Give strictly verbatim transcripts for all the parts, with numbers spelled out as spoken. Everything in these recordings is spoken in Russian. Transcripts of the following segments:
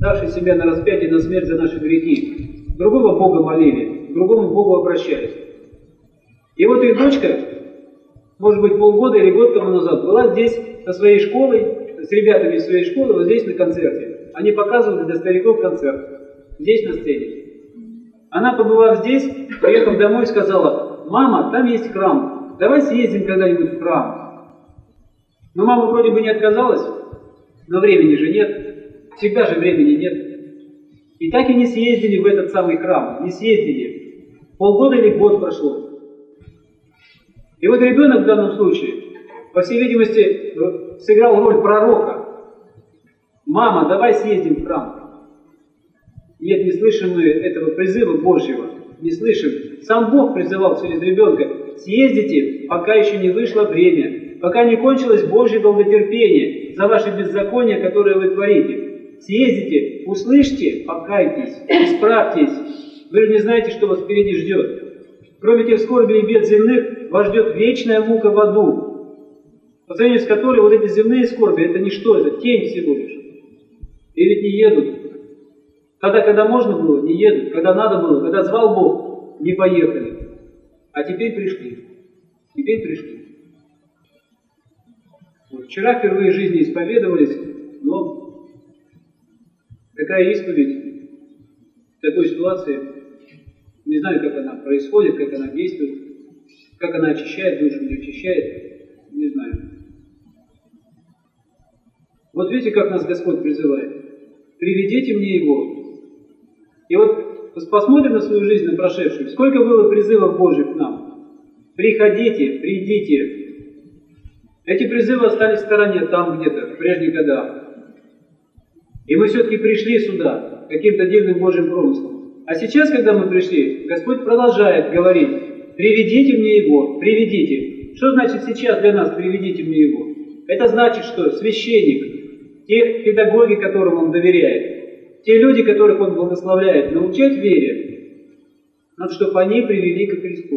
давший себя на распятие, на смерть за наши грехи. Другого Бога молили, к другому Богу обращались. И вот их дочка, может быть, полгода или год тому назад, была здесь со своей школой, с ребятами из своей школы, вот здесь на концерте. Они показывали для стариков концерт, здесь на сцене. Она, побывав здесь, приехав домой, сказала: «Мама, там есть храм, давай съездим когда-нибудь в храм». Но мама вроде бы не отказалась, но времени же нет, всегда же времени нет. И так и не съездили в этот самый храм, не съездили. Полгода или год прошло. И вот ребенок в данном случае, по всей видимости, сыграл роль пророка. «Мама, давай съездим в храм». Нет, не слышим мы этого призыва Божьего, не слышим. Сам Бог призывал через ребенка: съездите, пока еще не вышло время, пока не кончилось Божье долготерпение за ваши беззакония, которые вы творите. Съездите, услышьте, покайтесь, исправьтесь. Вы же не знаете, что вас впереди ждет. Кроме тех скорбей и бед земных, вас ждет вечная мука в аду, по сравнению с которой вот эти земные скорби — это ничто, это тень всего лишь. И ведь не едут. Тогда, когда можно было, не едут. Когда надо было, когда звал Бог, не поехали. А теперь пришли. Теперь пришли. Вот вчера впервые в жизни исповедовались, но такая исповедь в такой ситуации, не знаю, как она происходит, как она действует, как она очищает душу, не очищает, не знаю. Вот видите, как нас Господь призывает: приведите мне Его. И вот посмотрим на свою жизнь, на прошедшую. Сколько было призывов Божьих к нам? Приходите, придите. Эти призывы остались в стороне, там где-то, в прежних годах. И мы все-таки пришли сюда, каким-то дивным Божьим промыслом. А сейчас, когда мы пришли, Господь продолжает говорить: приведите мне Его, приведите. Что значит сейчас для нас приведите мне Его? Это значит, что священник, те педагоги, которым Он доверяет, те люди, которых Он благословляет, научать вере, надо, чтобы они привели ко Христу.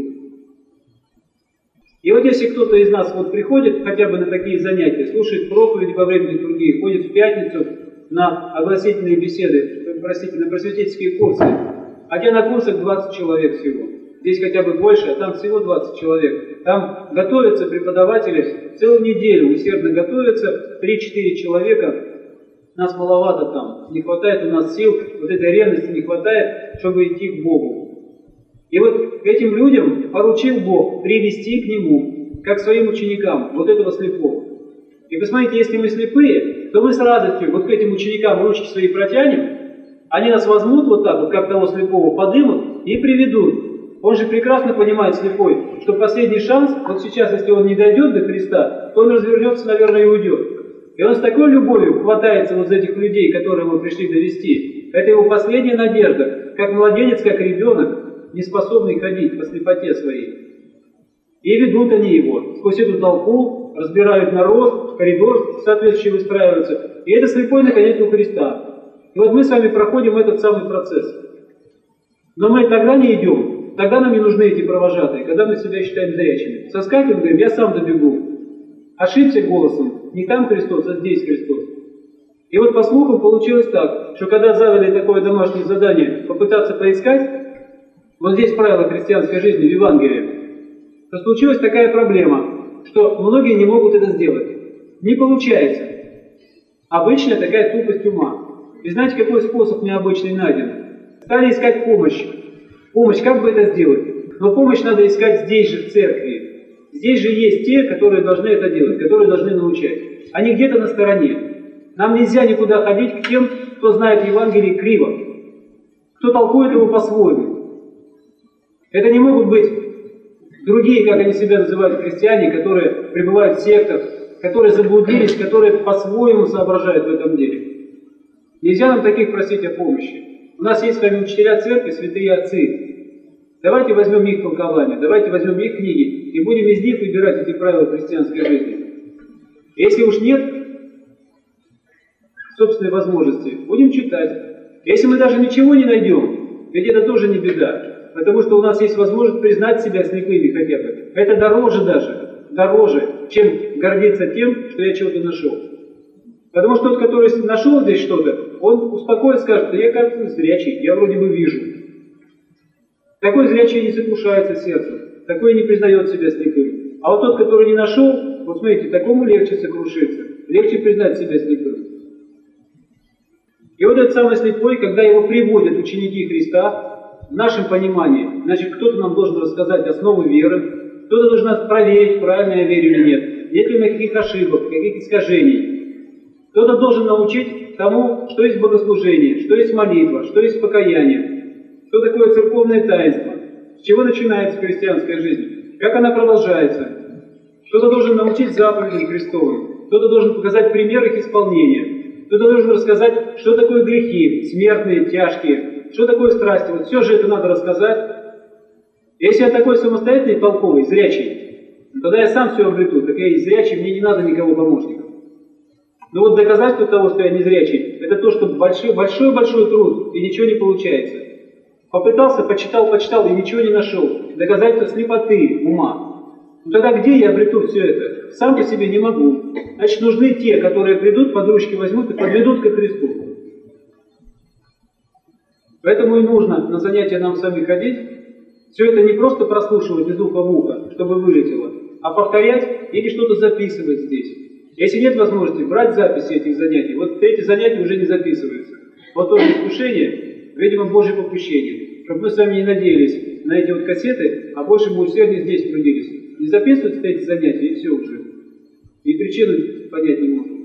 И вот если кто-то из нас вот приходит хотя бы на такие занятия, слушает проповедь во время литургии, ходит в пятницу на огласительные беседы, простите, на просветительские курсы, хотя на курсах двадцать человек всего. Здесь хотя бы больше, а там всего двадцать человек. Там готовятся преподаватели целую неделю, усердно готовятся, три-четыре человека. Нас маловато там, не хватает у нас сил, вот этой ревности не хватает, чтобы идти к Богу. И вот этим людям поручил Бог привести к Нему, как своим ученикам, вот этого слепого. И посмотрите, если мы слепые, то мы с радостью вот к этим ученикам ручки свои протянем, они нас возьмут вот так, вот как того слепого, подымут и приведут. Он же прекрасно понимает, слепой, что последний шанс, вот сейчас, если он не дойдет до Христа, то он развернется, наверное, и уйдет. И он с такой любовью хватается вот за этих людей, которые мы пришли довести. Это его последняя надежда, как младенец, как ребенок, не способный ходить по слепоте своей. И ведут они его сквозь эту толпу, разбирают народ, коридор соответствующий выстраивается. И это слепой наконец у Христа. И вот мы с вами проходим этот самый процесс. Но мы тогда не идем, тогда нам не нужны эти провожатые, когда мы себя считаем зрячими. Соскакиваем, говорим: я сам добегу. Ошибся голосом, не там Христос, а здесь Христос. И вот по слухам получилось так, что когда задали такое домашнее задание попытаться поискать, вот здесь правила христианской жизни в Евангелии, то случилась такая проблема, что многие не могут это сделать. Не получается. Обычная такая тупость ума. И знаете, какой способ необычный найден? Стали искать помощь. Помощь, как бы это сделать? Но помощь надо искать здесь же, в церкви. Здесь же есть те, которые должны это делать, которые должны научать. Они где-то на стороне. Нам нельзя никуда ходить к тем, кто знает Евангелие криво, кто толкует его по-своему. Это не могут быть другие, как они себя называют, христиане, которые пребывают в сектах, которые заблудились, которые по-своему соображают в этом деле. Нельзя нам таких просить о помощи. У нас есть с вами учителя церкви, святые отцы. Давайте возьмем их толкование, давайте возьмем их книги и будем из них выбирать эти правила христианской жизни. Если уж нет собственной возможности, будем читать. Если мы даже ничего не найдем, ведь это тоже не беда, потому что у нас есть возможность признать себя слепыми хотя бы. Это дороже даже, дороже, чем гордиться тем, что я чего-то нашел. Потому что тот, который нашел здесь что-то, он успокоит, скажет: да я, кажется, зрячий, я вроде бы вижу. Такой зрячий не сокрушается сердцем, такой не признает себя слепым. А вот тот, который не нашел, вот смотрите, такому легче сокрушиться, легче признать себя слепым. И вот этот самый слепой, когда его приводят ученики Христа, в нашем понимании, значит, кто-то нам должен рассказать основы веры, кто-то должен нас проверить, правильно я верю или нет, нет ли у меня каких ошибок, каких искажений. Кто-то должен научить тому, что есть богослужение, что есть молитва, что есть покаяние, что такое церковное таинство, с чего начинается христианская жизнь, как она продолжается. Кто-то должен научить заповедям Христовым, кто-то должен показать пример их исполнения. Кто-то должен рассказать, что такое грехи, смертные, тяжкие, что такое страсти. Вот все же это надо рассказать. Если я такой самостоятельный, толковый, зрячий, тогда я сам все обрету. Так я и зрячий, мне не надо никого помощников. Но вот доказательство того, что я не зрячий, это то, что большой-большой труд, и ничего не получается. Попытался, почитал, почитал, и ничего не нашел. Доказательство слепоты ума. Ну тогда где я обрету все это? Сам по себе не могу. Значит, нужны те, которые придут, под ручки возьмут и подведут ко Христу. Поэтому и нужно на занятия нам сами ходить. Все это не просто прослушивать из уха в ухо, чтобы вылетело, а повторять или что-то записывать здесь. Если нет возможности, брать записи этих занятий. Вот эти занятия уже не записываются. Вот тоже искушение, видимо, Божье попущение. Чтобы мы с вами не надеялись на эти вот кассеты, а больше бы усерднее здесь трудились. Не записываются эти занятия, и все уже. И причину понять не можно.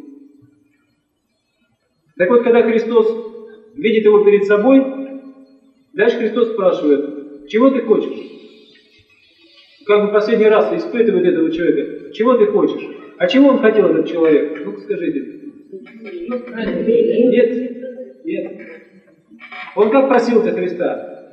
Так вот, когда Христос видит его перед собой, дальше Христос спрашивает: чего ты хочешь? Как бы последний раз испытывает этого человека. Чего ты хочешь? А чего он хотел, этот человек? Ну-ка скажите. Нет, нет. Он как просил-то Христа?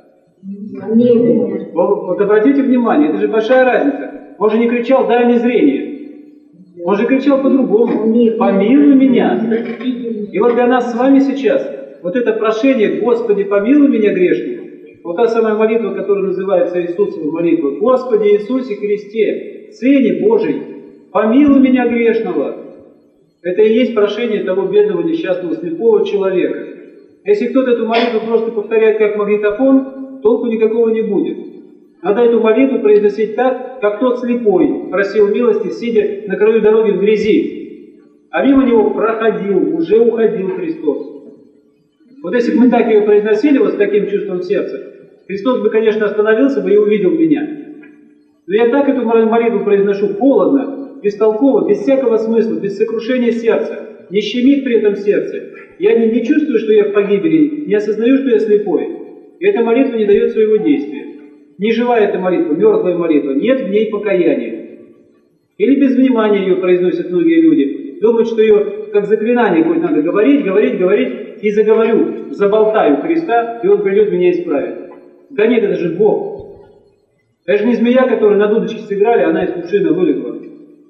Вот, вот обратите внимание, это же большая разница. Он же не кричал: дай мне зрение. Он же кричал по-другому: помилуй меня. И вот для нас с вами сейчас вот это прошение: Господи, помилуй меня грешного, вот та самая молитва, которая называется Иисусова молитва: Господи Иисусе Христе, Сыне Божий, помилуй меня грешного. Это и есть прошение того бедного, несчастного, слепого человека. Если кто-то эту молитву просто повторяет как магнитофон, толку никакого не будет. Надо эту молитву произносить так, как тот слепой просил милости, сидя на краю дороги в грязи. А мимо него проходил, уже уходил Христос. Вот если бы мы так ее произносили, вот с таким чувством сердца, Христос бы, конечно, остановился бы и увидел меня. Но я так эту молитву произношу холодно, бестолково, без всякого смысла, без сокрушения сердца. Не щемит при этом сердце. Я не, не чувствую, что я в погибели, не осознаю, что я слепой. И эта молитва не дает своего действия. Не живая эта молитва, мертвая молитва, нет в ней покаяния. Или без внимания ее произносят многие люди. Думают, что ее как заклинание будет надо говорить, говорить, говорить, и заговорю, заболтаю Христа, и Он придет меня исправить. Да нет, это же Бог. Это же не змея, которую на дудочке сыграли, она из кувшина вылезла.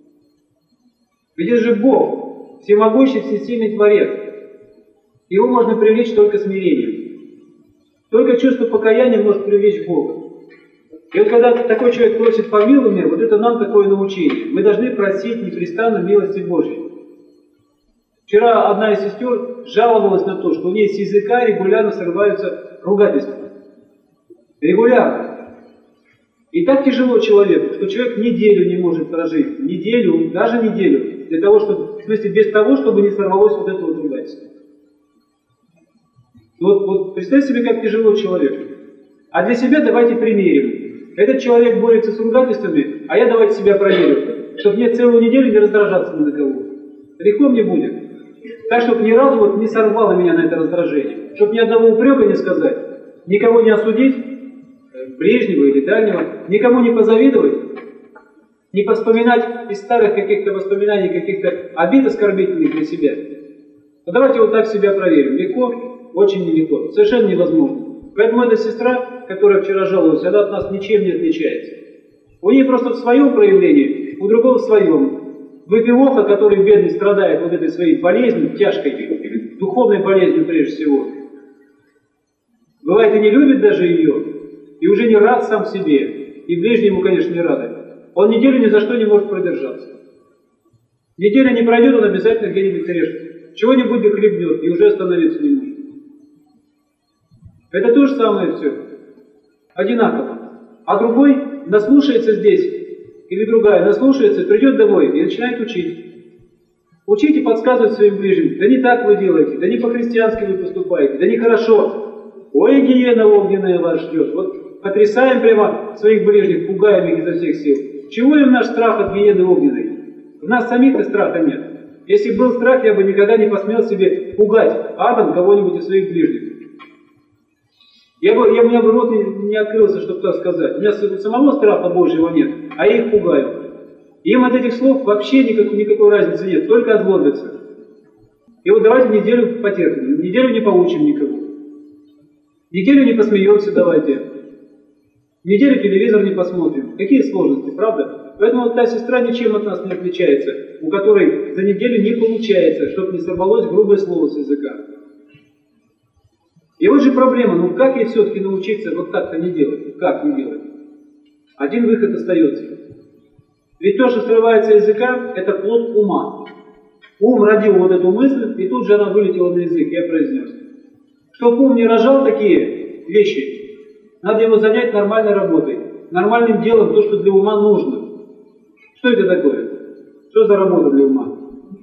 Ведь это же Бог, всемогущий, всесильный Творец. Его можно привлечь только смирением. Только чувство покаяния может привлечь Бога. И вот когда такой человек просит помилуй меня, вот это нам такое научение. Мы должны просить непрестанно милости Божьей. Вчера одна из сестер жаловалась на то, что у нее с языка регулярно срываются ругательства. Регулярно. И так тяжело человеку, что человек неделю не может прожить. Неделю, даже неделю. Для того, чтобы, в смысле, без того, чтобы не сорвалось вот это вот ругательство. Вот, вот представьте себе, как тяжело человеку. А для себя давайте примерим. Этот человек борется с ругательствами, а я давайте себя проверю, чтобы мне целую неделю не раздражаться ни на кого. Легко мне будет. Так, чтобы ни разу вот не сорвало меня на это раздражение. Чтобы ни одного упрека не сказать, никого не осудить, ближнего или дальнего, никому не позавидовать, не поспоминать из старых каких-то воспоминаний, каких-то обид оскорбительных для себя. Но давайте вот так себя проверим. Легко? Очень нелегко. Совершенно невозможно. Поэтому эта сестра, которая вчера жаловалась, она от нас ничем не отличается. У нее просто в своем проявлении, у другого в своем. Выпивоха, который бедный страдает вот этой своей болезнью, тяжкой, духовной болезнью прежде всего. Бывает, и не любит даже ее, и уже не рад сам себе, и ближнему, конечно, не рады. Он неделю ни за что не может продержаться. Неделя не пройдет, он обязательно где-нибудь решится. чего-нибудь дохлебнет и уже остановиться не может. Это то же самое все. Одинаково. А другой наслушается здесь, или другая наслушается, придет домой и начинает учить. Учить и подсказывать своим ближним. Да не так вы делаете, да не по-христиански вы поступаете, да нехорошо. Ой, гиена огненная вас ждет. Вот потрясаем прямо своих ближних, пугаем их изо всех сил. Чего им наш страх от гиены огненной? У нас самих-то страха нет. Если был страх, я бы никогда не посмел себе пугать адом кого-нибудь из своих ближних. Я бы, я, у меня бы рот не, не открылся, чтобы так сказать. У меня самого страха Божьего нет, а я их пугаю. Им от этих слов вообще никак, никакой разницы нет, только озлобятся. И вот давайте неделю потерпим, неделю не поучим никого. Неделю не посмеемся давайте. Неделю телевизор не посмотрим. Какие сложности, правда? Поэтому вот та сестра ничем от нас не отличается, у которой за неделю не получается, чтобы не сорвалось грубое слово с языка. И вот же проблема, ну как ей все-таки научиться вот так-то не делать? Как не делать? Один выход остается. Ведь то, что срывается с языка, это плод ума. Ум родил вот эту мысль, и тут же она вылетела на язык, я произнес. Чтоб ум не рожал такие вещи, надо его занять нормальной работой, нормальным делом, то, что для ума нужно. Что это такое? Что за работа для ума?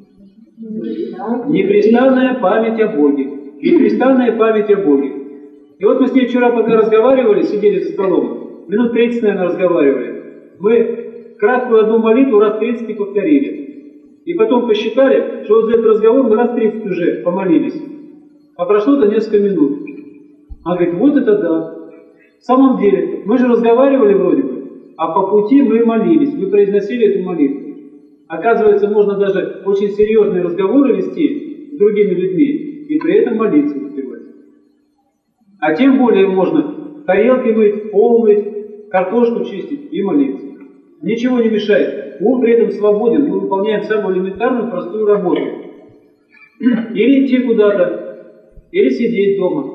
Непрестанная память о Боге. Непрестанная память о Боге. И вот мы с ней вчера, пока разговаривали, сидели за столом, минут тридцать, наверное, разговаривали. Мы краткую одну молитву раз тридцать повторили. И потом посчитали, что вот за этот разговор мы раз тридцать уже помолились. А прошло-то несколько минут. Она говорит, вот это да. В самом деле, мы же разговаривали вроде бы, а по пути мы молились, мы произносили эту молитву. Оказывается, можно даже очень серьезные разговоры вести с другими людьми и при этом молиться успевать. А тем более можно тарелки мыть, пол мыть, картошку чистить и молиться. Ничего не мешает. Ум при этом свободен, мы выполняем самую элементарную, простую работу. Или идти куда-то, или сидеть дома,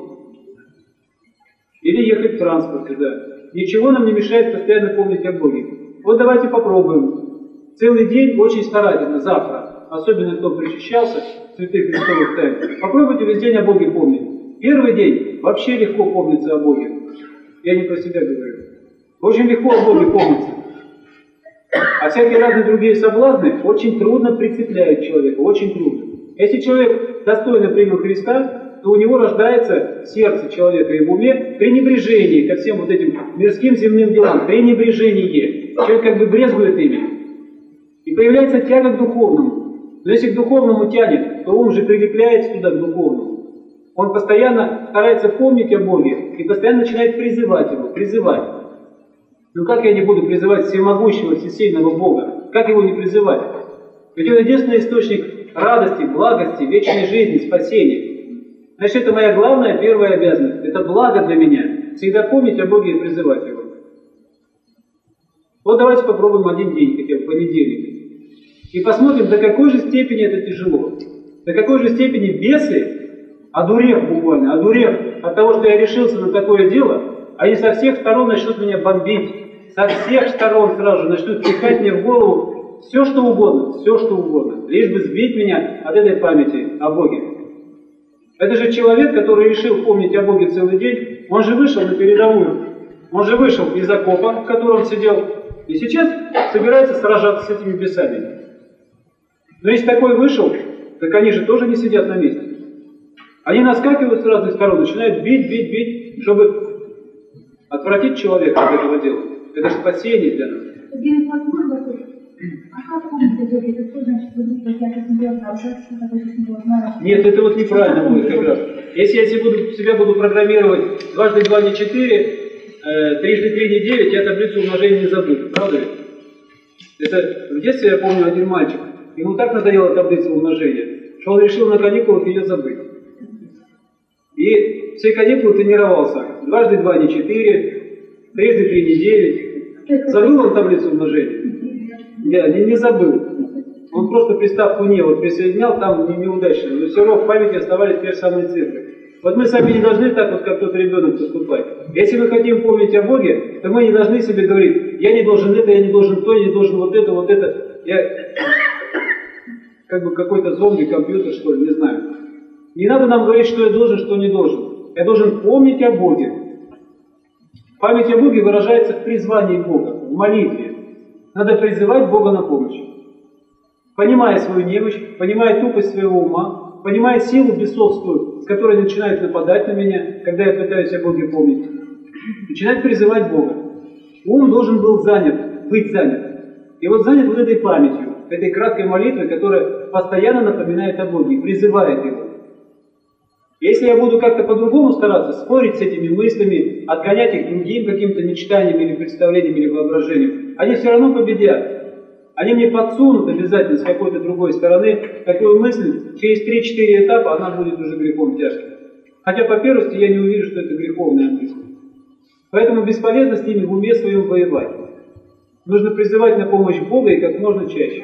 или ехать в транспорте, да. Ничего нам не мешает постоянно помнить о Боге. Вот давайте попробуем. Целый день очень старательно, завтра, особенно кто причащался, святых Христовых тайн, попробуйте весь день о Боге помнить. Первый день вообще легко помнится о Боге. Я не про себя говорю. Очень легко о Боге помнится. А всякие разные другие соблазны очень трудно прицепляют человека, очень трудно. Если человек достойно принял Христа, то у него рождается в сердце человека и в уме пренебрежение ко всем вот этим мирским земным делам, пренебрежение. Человек как бы брезгует ими. И появляется тяга к духовному. Но если к духовному тянет, то ум же прилепляется туда, к духовному. Он постоянно старается помнить о Боге и постоянно начинает призывать его, призывать. Ну как я не буду призывать всемогущего, всесильного Бога? Как его не призывать? Ведь он единственный источник радости, благости, вечной жизни, спасения. Значит, это моя главная, первая обязанность. Это благо для меня. Всегда помнить о Боге и призывать его. Вот давайте попробуем один день, хотя бы понедельник. И посмотрим, до какой же степени это тяжело. До какой же степени бесы, одурев буквально, одурев от того, что я решился на такое дело, они со всех сторон начнут меня бомбить. Со всех сторон сразу же начнут пихать мне в голову все, что угодно, все, что угодно. Лишь бы сбить меня от этой памяти о Боге. Это же человек, который решил помнить о Боге целый день, он же вышел на передовую. Он же вышел из окопа, в котором он сидел, и сейчас собирается сражаться с этими бесами. Но если такой вышел, так они же тоже не сидят на месте. Они наскакивают с разных сторон, начинают бить, бить, бить, чтобы отвратить человека от этого дела. Это же спасение для нас. Нет, это вот неправильно будет как раз. Если я себя буду, себя буду программировать дважды два не четыре, э, трижды три не девять, я таблицу умножения не забуду. Правда ли? Это в детстве я помню один мальчик. Ему так надоела таблица умножения, что он решил на каникулах ее забыть. И все каникулы тренировался. Дважды два не четыре, трижды три не девять. Забыл он таблицу умножения? Я не, не забыл. Он просто приставку «не» вот присоединял, там не, неудачно. Но все равно в памяти оставались те же самые цифры. Вот мы сами не должны так вот, как тот ребенок, поступать. Если мы хотим помнить о Боге, то мы не должны себе говорить, я не должен это, я не должен то, я не должен вот это, вот это. Я... как бы какой-то зомби, компьютер, что ли, не знаю. Не надо нам говорить, что я должен, что не должен. Я должен помнить о Боге. Память о Боге выражается в призвании Бога, в молитве. Надо призывать Бога на помощь. Понимая свою немощь, понимая тупость своего ума, понимая силу бесовскую, с которой начинает нападать на меня, когда я пытаюсь о Боге помнить, начинать призывать Бога. Ум должен был занят, быть занят. И вот занят вот этой памятью, этой краткой молитвой, которая постоянно напоминает о Боге, призывает Его. Если я буду как-то по-другому стараться, спорить с этими мыслями, отгонять их другим каким-то мечтанием или представлением или воображением, они все равно победят. Они мне подсунут обязательно с какой-то другой стороны такую мысль, через три-четыре этапа она будет уже грехом тяжким. Хотя по первости я не увижу, что это греховная мысль. Поэтому бесполезно с ними в уме своем воевать. Нужно призывать на помощь Бога и как можно чаще.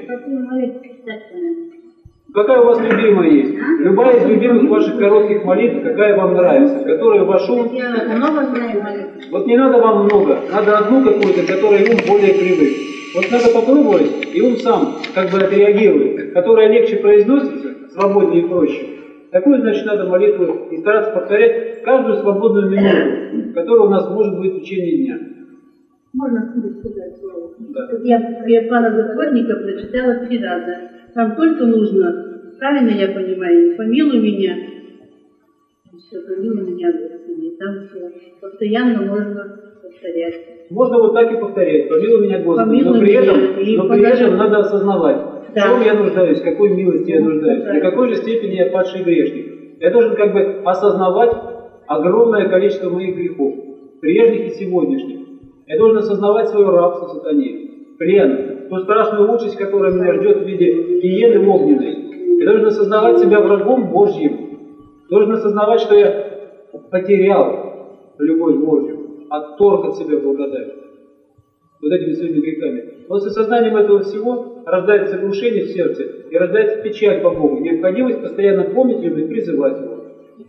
Какая у вас любимая есть? Любая из любимых ваших коротких молитв, какая вам нравится, которая ваш ум... Вот не надо вам много, надо одну какую-то, которой ум более привык. Вот надо попробовать, и ум сам как бы отреагирует, которая легче произносится, свободнее и проще. Такую, значит, надо молитву и стараться повторять каждую свободную минуту, которая у нас может быть в течение дня. Можно сказать слово? Да. Я, я пана Затворника прочитала три раза. Там только нужно, правильно я понимаю, помилуй меня, все, помилуй меня, Господи, там все. Постоянно можно повторять. Можно вот так и повторять, помилуй меня, Господи, Помилуй но при этом, меня, но при этом надо осознавать, да. в чем я нуждаюсь, в какой милости я нуждаюсь, Да. на какой же степени я падший грешник. Я должен как бы осознавать огромное количество моих грехов, прежних и сегодняшних. Я должен осознавать свое рабство сатане, плен, ту страшную участь, которая меня ждет в виде гиены огненной. Я должен осознавать себя врагом Божьим. Должен осознавать, что я потерял любовь Божью, отторг от себя благодать. Вот этими своими грехами. Но с осознанием этого всего рождается глушение в сердце и рождается печаль по Богу, необходимость постоянно помнить Его и призывать Его.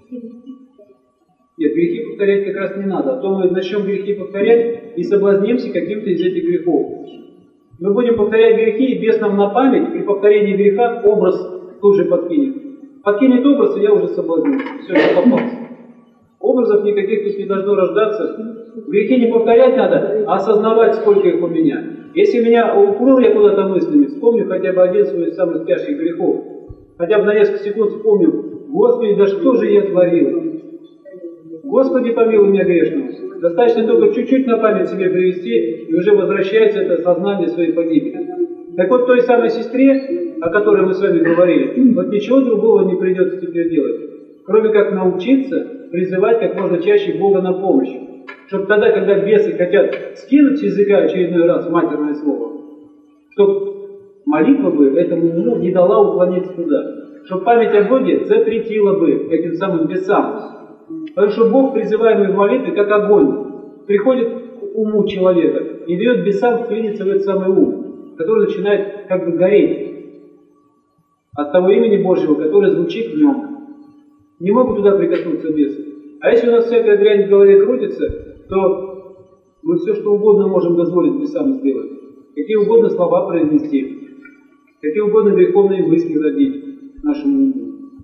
Нет, грехи повторять как раз не надо, а то мы начнем грехи повторять и соблазнимся каким-то из этих грехов. Мы будем повторять грехи, и бес нам на память, при повторении греха образ тут же подкинет. Подкинет образ, и я уже соблазнился. Все, я попался. Образов никаких тут не должно рождаться. Грехи не повторять надо, а осознавать, сколько их у меня. Если меня уплыл я куда-то мыслями, вспомню хотя бы один свой из самых тяжких грехов. Хотя бы на несколько секунд вспомню, Господи, да что же я творил? Господи, помилуй меня грешного. Достаточно только чуть-чуть на память себе привести, и уже возвращается это сознание своей погибели. Так вот, той самой сестре, о которой мы с вами говорили, вот ничего другого не придется теперь делать, кроме как научиться призывать как можно чаще Бога на помощь. Чтобы тогда, когда бесы хотят скинуть с языка очередной раз матерное слово, чтобы молитва бы этому уму не дала уклониться туда. Чтобы память о Боге запретила бы этим самым бесам. Потому что Бог, призываемый в молитве, как огонь, приходит к уму человека и дает бесам вклиниться в этот самый ум, который начинает как бы гореть от того имени Божьего, которое звучит в нем. Не могут туда прикоснуться бесы. А если у нас всякая дрянь в голове крутится, то мы все что угодно можем дозволить бесам сделать. Какие угодно слова произнести, какие угодно греховные мысли родить нашему уму.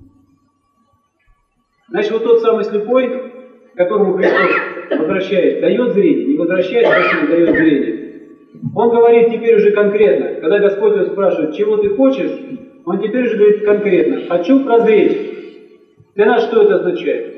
Значит, вот тот самый слепой, к которому Христос, возвращаясь, дает зрение, не возвращаясь, а дает зрение. Он говорит теперь уже конкретно. Когда Господь его спрашивает, чего ты хочешь, он теперь уже говорит конкретно. Хочу прозреть. Для нас что это означает?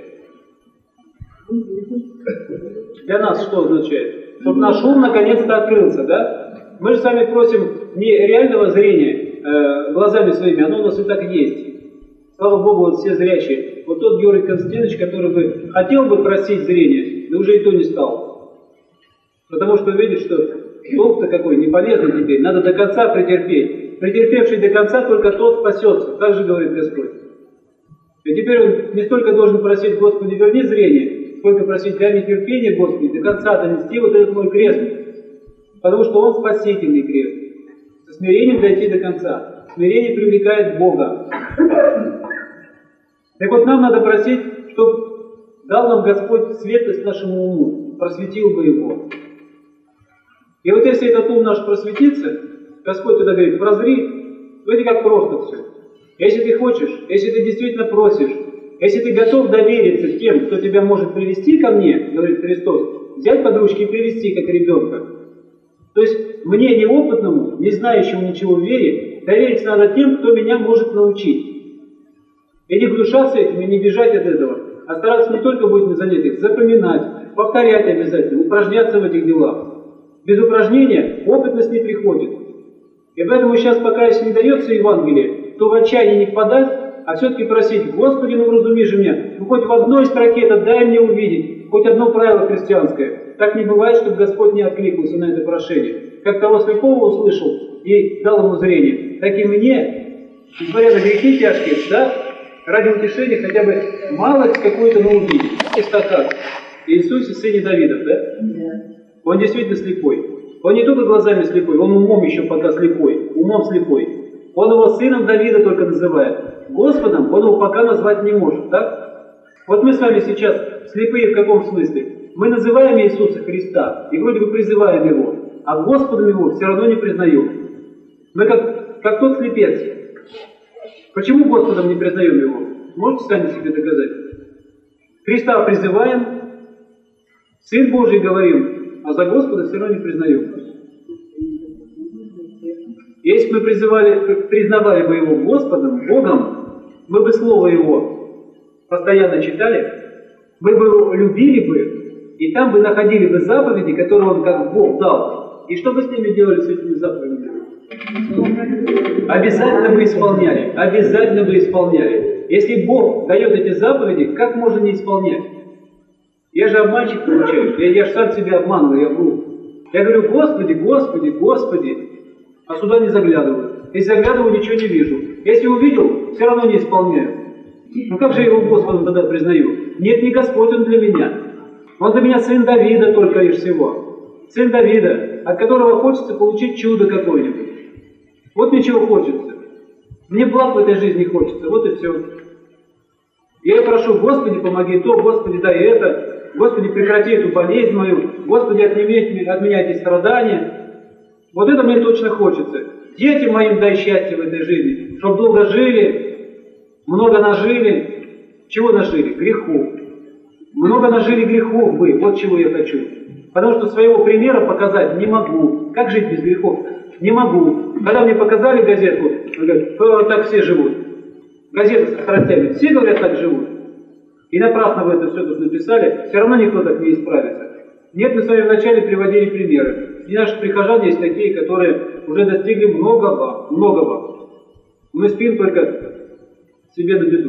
Для нас что означает? Чтобы наш ум наконец-то открылся, да? Мы же с вами просим не реального зрения э, глазами своими, оно у нас и так есть. Слава Богу, вот все зрячие. Вот тот Георгий Константинович, который бы хотел бы просить зрение, да уже и то не стал. Потому что видит, что толк-то какой, не полезный теперь, надо до конца претерпеть. Претерпевший до конца, только тот спасется. Так же говорит Господь. И теперь он не столько должен просить, Господи, верни зрение, сколько просить, дай мне терпение, Господи, до конца донести вот этот мой крест. Потому что он спасительный крест. Со смирением дойти до конца. Смирение привлекает Бога. Так вот, нам надо просить, чтобы дал нам Господь светлость нашему уму, просветил бы его. И вот если этот ум наш просветится, Господь тогда говорит, прозри, видите, как просто все. Если ты хочешь, если ты действительно просишь, если ты готов довериться тем, кто тебя может привести ко мне, говорит Христос, взять под ручки и привести, как ребенка. То есть мне, неопытному, не знающему ничего в вере, довериться надо тем, кто меня может научить. И не гнушаться этим, и не бежать от этого, а стараться не только быть на занятиях, запоминать, повторять обязательно, упражняться в этих делах. Без упражнения опытность не приходит. И поэтому сейчас, пока если не дается Евангелие, то в отчаянии не впадать, а все-таки просить: Господи, ну вразуми же меня, ну хоть в одной строке это дай мне увидеть, хоть одно правило христианское. Так не бывает, чтобы Господь не откликнулся на это прошение. Как того слепого услышал и дал ему зрение, так и мне, несмотря на грехи тяжкие, да, ради утешения хотя бы малость какую-то, но увидеть. Есть так, Иисусе, сыне Давидов, да? Да. Он действительно слепой. Он не только глазами слепой, он умом еще пока слепой, умом слепой. Он его сыном Давида только называет. Господом он его пока назвать не может, так? Вот мы с вами сейчас слепые в каком смысле? Мы называем Иисуса Христа и вроде бы призываем Его, а Господом Его все равно не признаем. Мы как, как тот слепец. Почему Господом не признаем Его? Можете сами себе доказать? Христа призываем, Сын Божий говорим, а за Господа все равно не признаем. Если бы мы призывали, признавали бы Его Господом, Богом, мы бы Слово Его постоянно читали, мы бы Его любили бы, и там бы находили бы заповеди, которые Он как Бог дал. И что бы с ними делали, с этими заповедями? Обязательно бы исполняли. Обязательно бы исполняли. Если Бог дает эти заповеди, как можно не исполнять? Я же обманщик получаюсь. Я, я же сам себя обманываю, я вру. Я говорю: Господи, Господи, Господи. А сюда не заглядываю. Если заглядываю, ничего не вижу. Если увидел, все равно не исполняю. Ну как же я Его Господом тогда признаю? Нет, не Господь Он для меня. Он для меня сын Давида только лишь всего. Сын Давида, от которого хочется получить чудо какое-нибудь. Вот мне чего хочется. Мне благ в этой жизни хочется, вот и все. Я и прошу: Господи, помоги то, Господи, дай это, Господи, прекрати эту болезнь мою, Господи, отними от меня эти страдания. Вот это мне точно хочется. Детям моим дай счастье в этой жизни, чтобы долго жили, много нажили. Чего нажили? Грехов. Много нажили грехов вы, вот чего я хочу. Потому что своего примера показать не могу. Как жить без грехов? Не могу. Когда мне показали газетку, говорят: так все живут. Газета с страстями. Все, говорят, так живут. И напрасно вы это все тут написали, все равно никто так не исправится. Нет, мы с вами вначале приводили примеры. И наши прихожане есть такие, которые уже достигли многого, многого. Мы спим только себе на беду.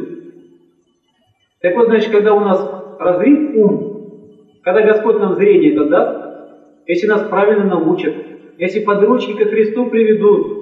Так вот, значит, когда у нас разрит ум, когда Господь нам зрение это даст, если нас правильно научат, если под ручки ко Христу приведут,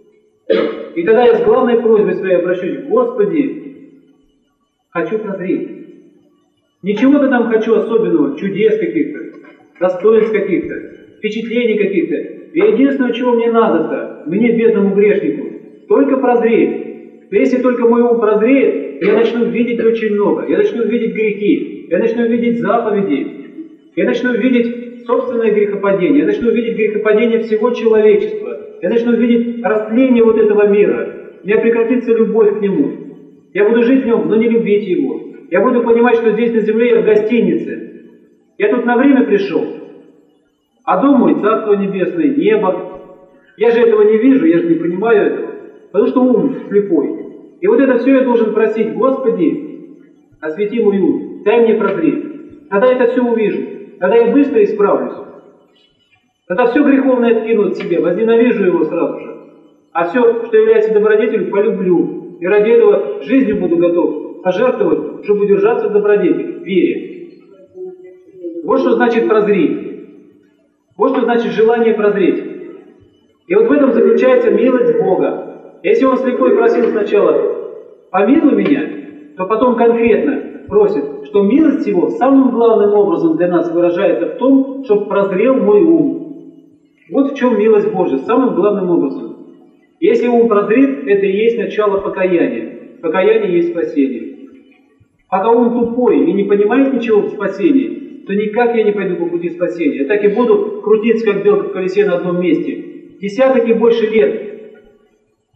и тогда я с главной просьбой своей обращусь: Господи, хочу прозреть. Ничего-то там хочу особенного, чудес каких-то, достоинств каких-то, впечатлений каких-то. И единственное, чего мне надо-то, мне, бедному грешнику, только прозреть. Но если только мой ум прозреет, я начну видеть очень много. Я начну видеть грехи, я начну видеть заповеди, я начну видеть собственное грехопадение, я начну видеть грехопадение всего человечества, я начну видеть растление вот этого мира. У меня прекратится любовь к нему. Я буду жить в нем, но не любить его. Я буду понимать, что здесь на земле я в гостинице. Я тут на время пришел, а дом мой — Царство Небесное, небо. Я же этого не вижу, я же не понимаю этого, потому что ум слепой. И вот это все я должен просить: Господи, освети мой ум, дай мне прозреть. Тогда я это все увижу, тогда я быстро исправлюсь. Тогда все греховное откину от себя, возненавижу его сразу же. А все, что является добродетелью, полюблю. И ради этого жизнью буду готов пожертвовать, чтобы удержаться в добродетели, в вере. Вот что значит прозреть. Вот что значит желание прозреть. И вот в этом заключается милость Бога. Если он слепой просил сначала: помилуй меня, то потом конкретно просит, что милость его самым главным образом для нас выражается в том, чтобы прозрел мой ум. Вот в чем милость Божья, самым главным образом. Если ум прозрит, это и есть начало покаяния. Покаяние есть спасение. Пока ум тупой и не понимает ничего в спасении, то никак я не пойду по пути спасения. Я так и буду крутиться, как белка в колесе, на одном месте. Десяток и больше лет.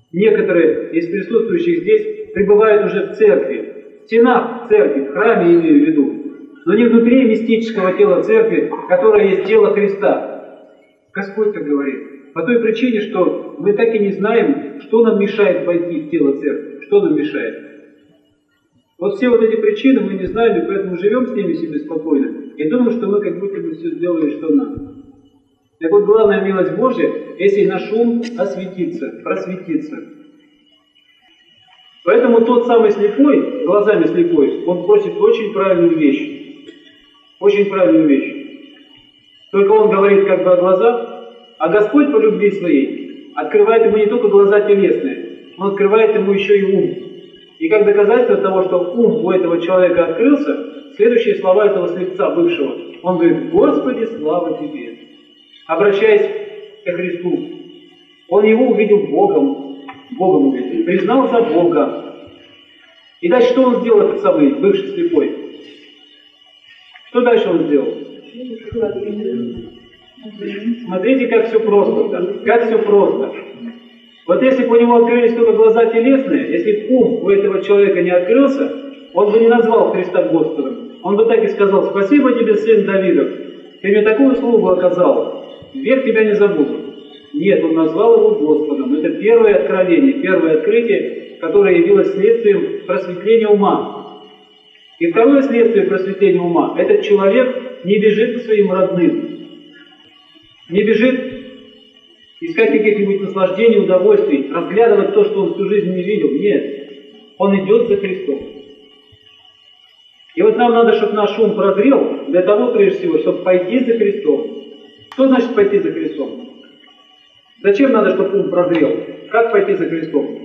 некоторые из присутствующих здесь пребывают уже в церкви, в стенах церкви, в храме имею в виду, но не внутри мистического тела церкви, которое есть тело Христа. Господь так говорит. По той причине, что мы так и не знаем, что нам мешает войти в тело церкви, что нам мешает. Вот все вот эти причины мы не знаем, и поэтому живем с ними себе спокойно, и думаем, что мы как будто бы все сделали, что надо. Так вот, главная милость Божья, если наш ум осветится, просветится. Поэтому тот самый слепой, глазами слепой, он просит очень правильную вещь. Очень правильную вещь. Только он говорит как бы о глазах, а Господь по любви своей открывает ему не только глаза телесные, он открывает ему еще и ум. И как доказательство того, что ум у этого человека открылся, следующие слова этого слепца бывшего, он говорит: «Господи, слава Тебе!» Обращаясь ко Христу. Он его увидел Богом, Богом увидел, признал за Бога. И дальше что он сделал, этот самый бывший слепой? Что дальше он сделал? Смотрите, как все просто, как все просто. Вот если бы у него открылись только глаза телесные, если бы ум у этого человека не открылся, он бы не назвал Христа Господом. Он бы так и сказал: «Спасибо тебе, сын Давидов, ты мне такую услугу оказал, век тебя не забуду». Нет, он назвал его Господом. Это первое откровение, первое открытие, которое явилось следствием просветления ума. И второе следствие просветления ума: этот человек не бежит к своим родным, не бежит искать каких-нибудь наслаждений, удовольствий, разглядывать то, что он всю жизнь не видел. Нет, он идет за Христом. И вот нам надо, чтобы наш ум прозрел, для того, прежде всего, чтобы пойти за Христом. Что значит пойти за Христом? Зачем надо, чтобы ум прозрел? Как пойти за Христом?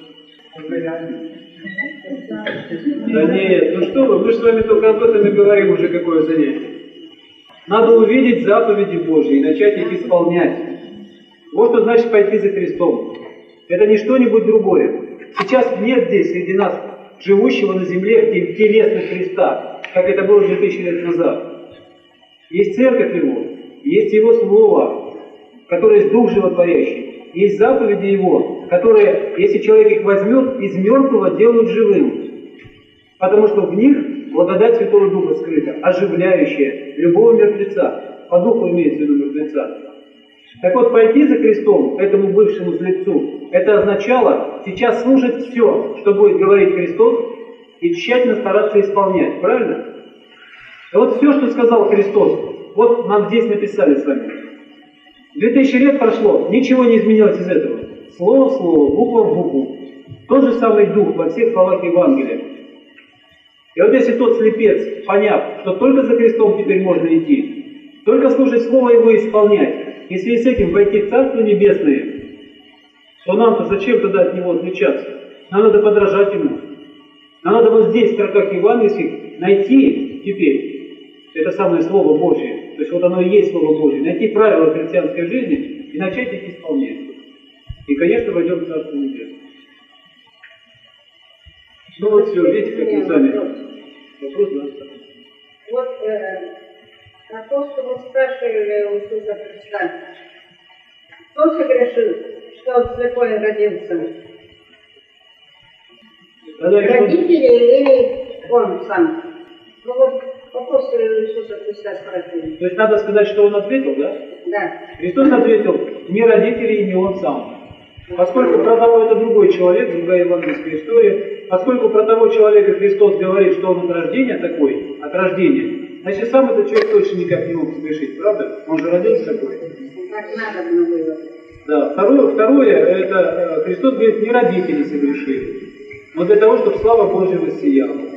Да нет, ну что вы, мы же с вами только об этом и говорим уже какое занятие. Надо увидеть заповеди Божьи и начать их исполнять. Вот что значит пойти за Христом. Это не что-нибудь другое. Сейчас нет здесь среди нас живущего на земле телесно Христа, как это было две тысячи лет назад. Есть церковь Его, есть Его Слово, которое есть Дух Животворящий, есть заповеди Его, которые, если человек их возьмет, из мертвого делают живым. Потому что в них благодать Святого Духа скрыта, оживляющая любого мертвеца. По духу имеется в виду мертвеца. Так вот, пойти за Христом, этому бывшему слепцу, это означало сейчас слушать все, что будет говорить Христос, и тщательно стараться исполнять. Правильно? И вот все, что сказал Христос, вот нам здесь написали с вами. Две тысячи лет прошло, ничего не изменилось из этого. Слово в слово, буква в букву. Тот же самый Дух во всех словах Евангелия. И вот если тот слепец, поняв, что только за Христом теперь можно идти, только слушать Слово Его исполнять, и в связи с этим войти в Царство Небесное, то нам-то зачем тогда от Него отличаться? Нам надо подражать Ему. Нам надо вот здесь, в строках евангельских, найти теперь это самое Слово Божье. То есть вот оно и есть Слово Божье. Найти правила христианской жизни и начать их исполнять. И, конечно, войдем в Царство Небесное. Ну вот все, видите, как мы сами. Вопрос, да? Вот э, на то, что мы спрашивали у Иисуса Христа, кто согрешил, что он слепой родился? Родители или он сам? Ну вот вопрос Иисуса Христа спросили. То есть надо сказать, что он ответил, да? Да. Христос ответил: не родители и не он сам. Поскольку про того это другой человек, другая евангельская история, поскольку про того человека Христос говорит, что он от рождения такой, от рождения, значит, сам этот человек точно никак не мог согрешить, правда? Он же родился такой. Так надо было. Да. Второе, второе, это Христос говорит, не родители согрешили, но для того, чтобы слава Божья воссияла.